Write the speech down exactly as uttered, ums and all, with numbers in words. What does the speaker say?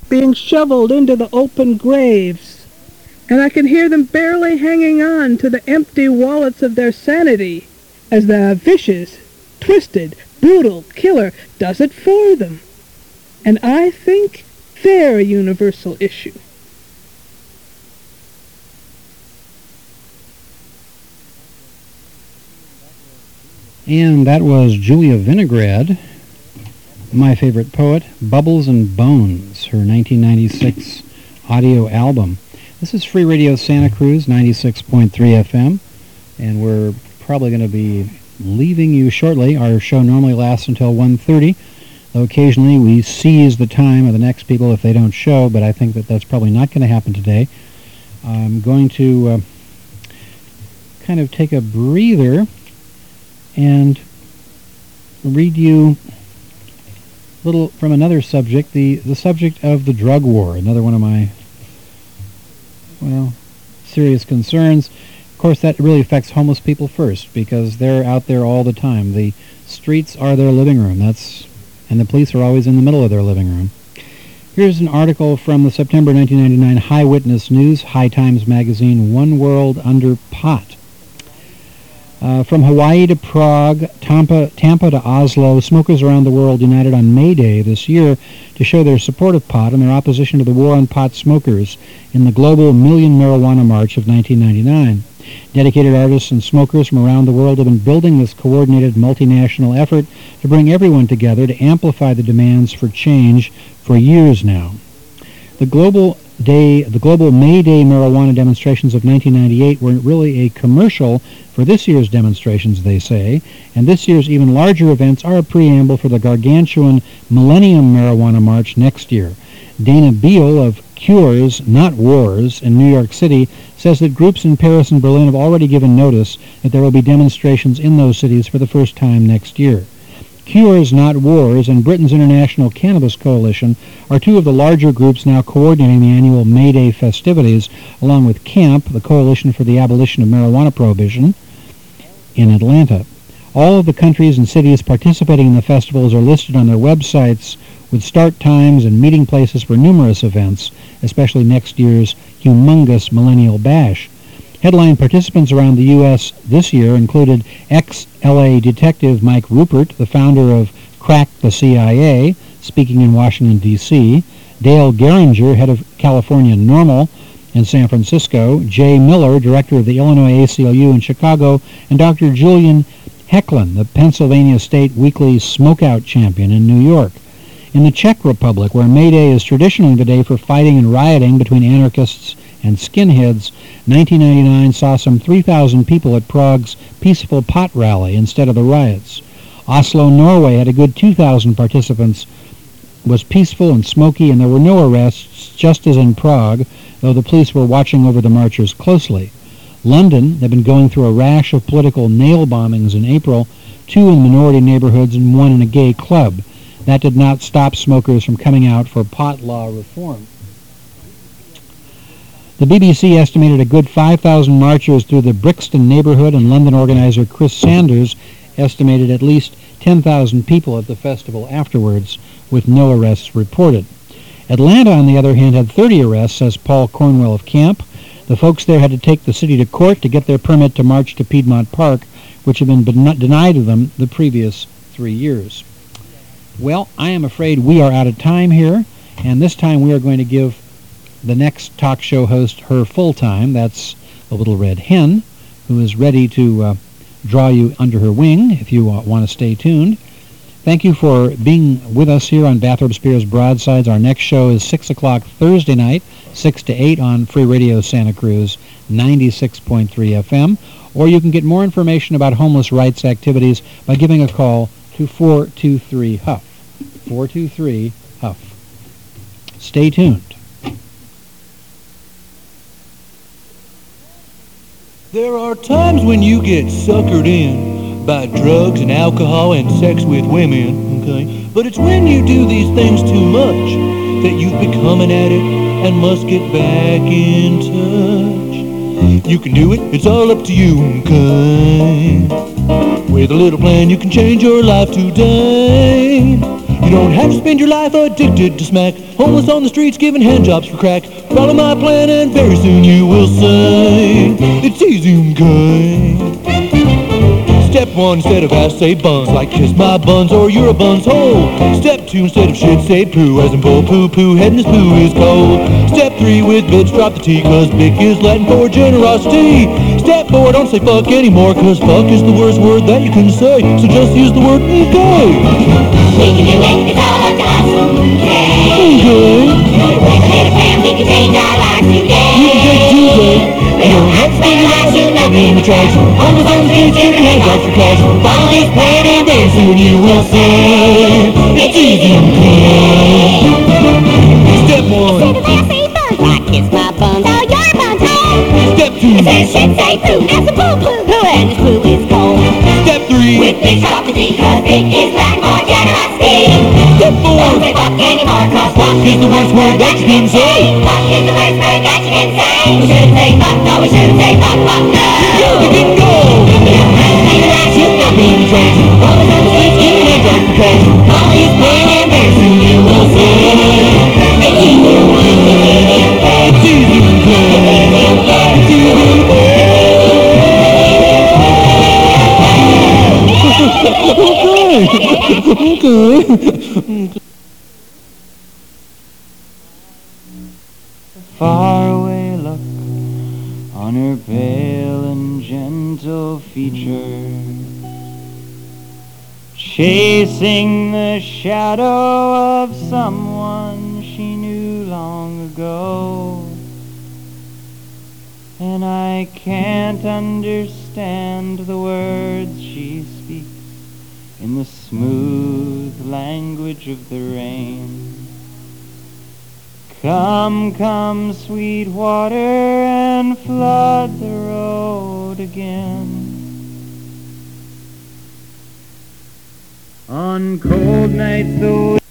being shoveled into the open graves. And I can hear them barely hanging on to the empty wallets of their sanity as the vicious, twisted, brutal killer does it for them. And I think they're a universal issue. And that was Julia Vinograd, my favorite poet, Bubbles and Bones, her nineteen ninety-six audio album. This is Free Radio Santa Cruz, ninety-six point three F M, and we're probably going to be leaving you shortly. Our show normally lasts until one thirty, though occasionally we seize the time of the next people if they don't show, but I think that that's probably not going to happen today. I'm going to uh, kind of take a breather and read you a little from another subject, the, the subject of the drug war, another one of my, well, serious concerns. Of course, that really affects homeless people first, because they're out there all the time. The streets are their living room, that's, and the police are always in the middle of their living room. Here's an article from the September nineteen ninety-nine High Witness News, High Times Magazine, One World Under Pot. Uh, from Hawaii to Prague, Tampa, Tampa to Oslo, smokers around the world united on May Day this year to show their support of pot and their opposition to the war on pot smokers in the global Million Marijuana March of nineteen ninety-nine. Dedicated artists and smokers from around the world have been building this coordinated multinational effort to bring everyone together to amplify the demands for change for years now. The global Day, the global May Day marijuana demonstrations of nineteen ninety-eight were really a commercial for this year's demonstrations, they say, and this year's even larger events are a preamble for the gargantuan Millennium Marijuana March next year. Dana Beal of Cures, Not Wars in New York City says that groups in Paris and Berlin have already given notice that there will be demonstrations in those cities for the first time next year. Cures Not Wars and Britain's International Cannabis Coalition are two of the larger groups now coordinating the annual May Day festivities, along with CAMP, the Coalition for the Abolition of Marijuana Prohibition, in Atlanta. All of the countries and cities participating in the festivals are listed on their websites with start times and meeting places for numerous events, especially next year's humongous Millennial Bash. Headline participants around the U S this year included ex-L A detective Mike Rupert, the founder of Crack the C I A, speaking in Washington, D C, Dale Geringer, head of California NORML in San Francisco, Jay Miller, director of the Illinois A C L U in Chicago, and Doctor Julian Hecklin, the Pennsylvania State Weekly Smokeout champion in New York. In the Czech Republic, where May Day is traditionally the day for fighting and rioting between anarchists and skinheads, nineteen ninety-nine saw some three thousand people at Prague's peaceful pot rally instead of the riots. Oslo, Norway had a good two thousand participants, was peaceful and smoky, and there were no arrests, just as in Prague, though the police were watching over the marchers closely. London had been going through a rash of political nail bombings in April, two in minority neighborhoods and one in a gay club. That did not stop smokers from coming out for pot law reform. The B B C estimated a good five thousand marchers through the Brixton neighborhood, and London organizer Chris Sanders estimated at least ten thousand people at the festival afterwards, with no arrests reported. Atlanta, on the other hand, had thirty arrests, says Paul Cornwell of CAMP. The folks there had to take the city to court to get their permit to march to Piedmont Park, which had been ben- denied to them the previous three years. Well, I am afraid we are out of time here, and this time we are going to give the next talk show host her full time. That's the Little Red Hen, who is ready to uh, draw you under her wing if you uh, want to stay tuned. Thank you for being with us here on Bathrop Spears Broadsides. Our next show is six o'clock Thursday night, six to eight on Free Radio Santa Cruz, ninety-six point three F M. Or you can get more information about homeless rights activities by giving a call to four two three H U F. four two three H U F. Stay tuned. There are times when you get suckered in by drugs and alcohol and sex with women, okay? But it's when you do these things too much that you've become an addict and must get back in touch. You can do it, it's all up to you, okay? With a little plan you can change your life today. You don't have to spend your life addicted to smack, homeless on the streets giving handjobs for crack. Follow my plan and very soon you will say it's easy, okay? Step one, instead of ass, say buns, like kiss my buns or you're a bun's hole. Step two, instead of shit, say poo, as in bull poo poo, head in his poo is cold. Step three, with bitch, drop the T, cause bick is Latin for generosity. Step four, don't say fuck anymore, cause fuck is the worst word that you can say, so just use the word okay. We can do it, it's all up to us, okay? Okay. With a little plan, we can change our lives today. You can take Tuesday. We don't have to spend your life shooting up in the trash. Homeless on the streets, giving handjobs for cash. Follow this plan and very soon you will see it's easy and clear. Step one. Instead of ass, say buns, like kiss my buns, so you're a bun's hole. Step two. Instead of shit, say poo, as a poo poo, poo, and this poo is cold. Step three. With bitch, drop the D, cause big is Latin for generosity. Step four. Don't say fuck anymore, cause fuck Is the worst word that you can say. Fuck is the worst word that you can say. We shouldn't say fuck, no, we shouldn't say fuck, fuck, no. You can go. We don't have to spend your life shooting up in the trash. Homeless on the streets, giving handjobs for cash. All these plan and very soon you will see it's easy and clear. It's easy and clear. It's easy and clear. Okay. Okay. Faraway look on her pale and gentle features, chasing the shadow of someone she knew long ago. And I can't understand the words she speaks in the smooth language of the rain. Come, come, sweet water, and flood the road again. On cold nights the